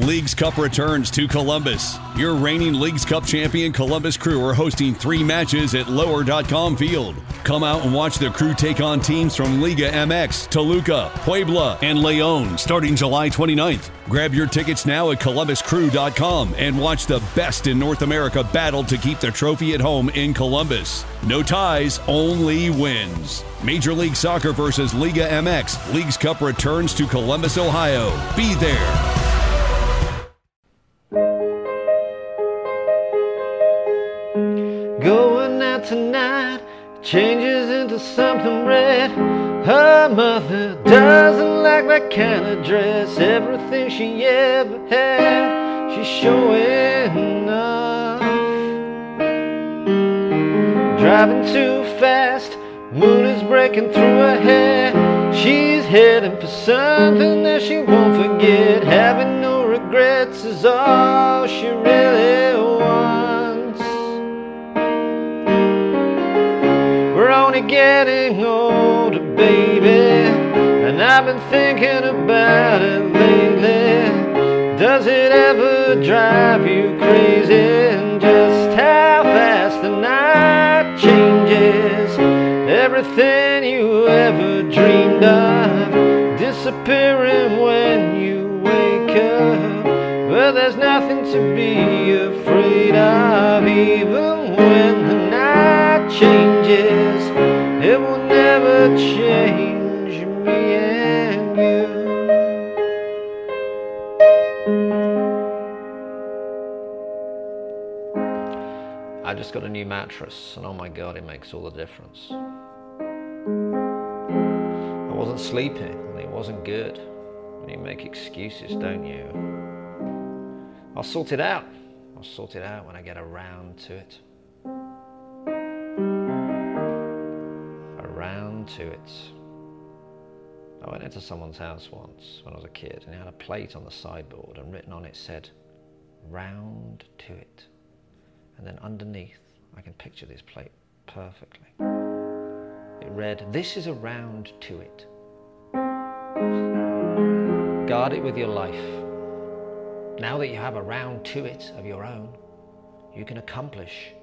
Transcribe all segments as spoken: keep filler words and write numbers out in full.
Leagues Cup returns to Columbus. Your reigning Leagues Cup champion Columbus Crew are hosting three matches at lower dot com Field. Come out and watch the Crew take on teams from Liga M X, Toluca, Puebla, and León starting July twenty-ninth. Grab your tickets now at columbus crew dot com and watch the best in North America battle to keep the trophy at home in Columbus. No ties, only wins. Major League Soccer versus Liga M X. Leagues Cup returns to Columbus, Ohio. Be there. Going out tonight changes into something red. Her mother doesn't like that kind of dress. Everything she ever had, she's showing off. Driving too fast, moon is breaking through her hair. She's heading for something that she won't forget. Having no regrets is all she really wants. We're only getting older, baby, and I've been thinking about it lately. Does it ever drive you crazy? And just how fast the night changes. Everything you ever dreamed of disappearing when you wake up. But there's nothing to be afraid of. Even when the night changes, it will never change me and you. I just got a new mattress, and oh my god, it makes all the difference. I wasn't sleeping, and it wasn't good. And you make excuses, don't you? I'll sort it out. I'll sort it out when I get around to it. Around to it. I went into someone's house once when I was a kid, and he had a plate on the sideboard, and written on it said, "Round to it." And then underneath, I can picture this plate perfectly. It read, "This is a round to it. Guard it with your life. Now that you have a round to it of your own, you can accomplish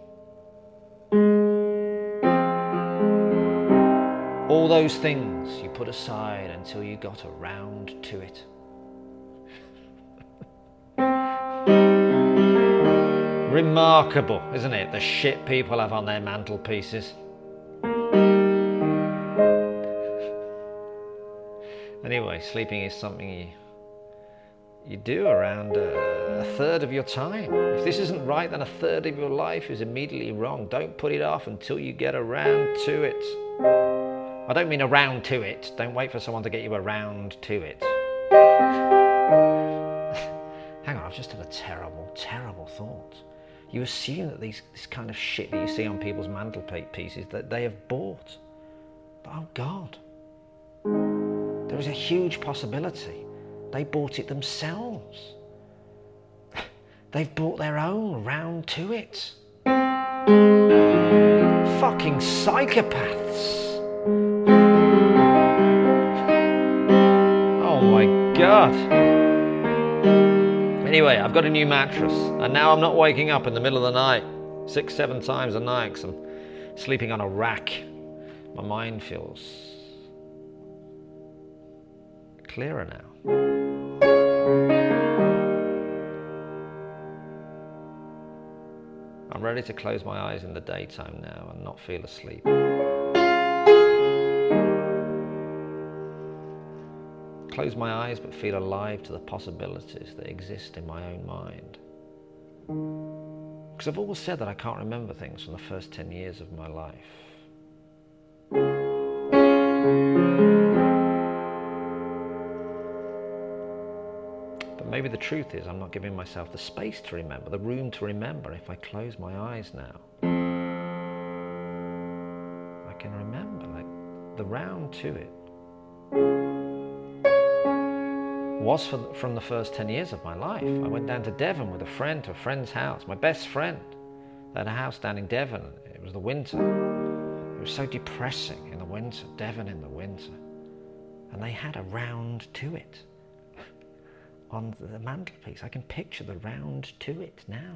all those things you put aside until you got around to it." Remarkable, isn't it? The shit people have on their mantelpieces. Anyway, sleeping is something you you do around a, a third of your time. If this isn't right, then a third of your life is immediately wrong. Don't put it off until you get around to it. I don't mean around to it. Don't wait for someone to get you around to it. Hang on, I've just had a terrible, terrible thought. You assume that these this kind of shit that you see on people's mantelpieces that they have bought. But oh God, there is a huge possibility they bought it themselves. They've bought their own round to it. Fucking psychopaths. Oh my God. Anyway, I've got a new mattress, and now I'm not waking up in the middle of the night six, seven times a night because I'm sleeping on a rack. My mind feels clearer now. I'm ready to close my eyes in the daytime now and not feel asleep. Close my eyes but feel alive to the possibilities that exist in my own mind. Because I've always said that I can't remember things from the first ten years of my life. But maybe the truth is I'm not giving myself the space to remember, the room to remember. If I close my eyes now, I can remember, like, the round to it was for, from the first ten years of my life. I went down to Devon with a friend to a friend's house, my best friend. They had a house down in Devon. It was the winter. It was so depressing in the winter, Devon in the winter. And they had a round to it. on the mantelpiece. I can picture the round to it now.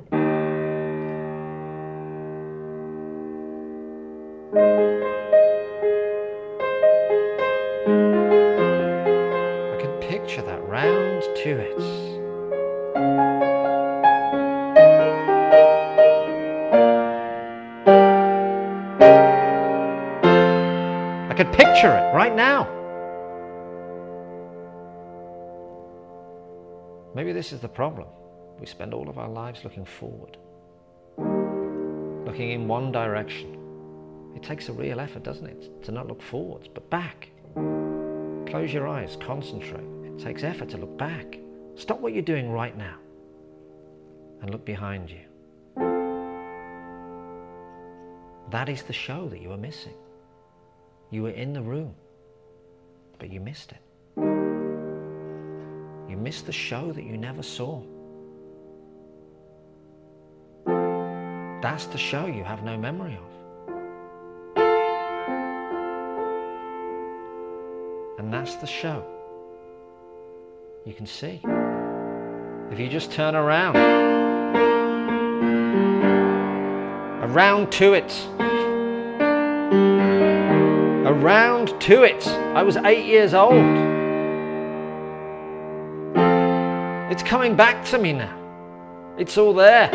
I can picture that round to it. I could picture it right now. Maybe this is the problem. We spend all of our lives looking forward, looking in one direction. It takes a real effort, doesn't it, to not look forwards, but back. Close your eyes, concentrate. It takes effort to look back. Stop what you're doing right now and look behind you. That is the show that you are missing. You were in the room, but you missed it. You missed the show that you never saw. That's the show you have no memory of. And that's the show you can see. If you just turn around, around to it. Around to it. I was eight years old. It's coming back to me now. It's all there.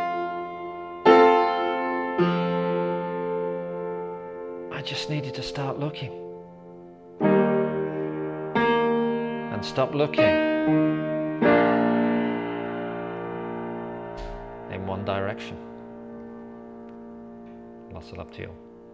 I just needed to start looking. And stop looking in one direction. Lots of love to you.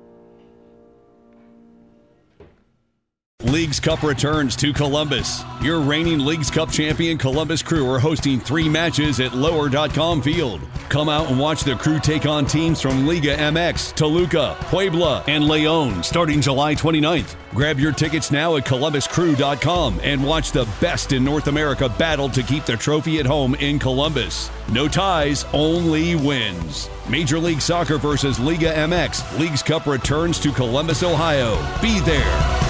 Leagues Cup returns to Columbus. Your reigning Leagues Cup champion Columbus Crew are hosting three matches at lower dot com Field. Come out and watch the Crew take on teams from Liga M X, Toluca, Puebla, and León starting July twenty-ninth. Grab your tickets now at columbus crew dot com and watch the best in North America battle to keep the trophy at home in Columbus. No ties, only wins. Major League Soccer versus Liga M X. Leagues Cup returns to Columbus, Ohio. Be there.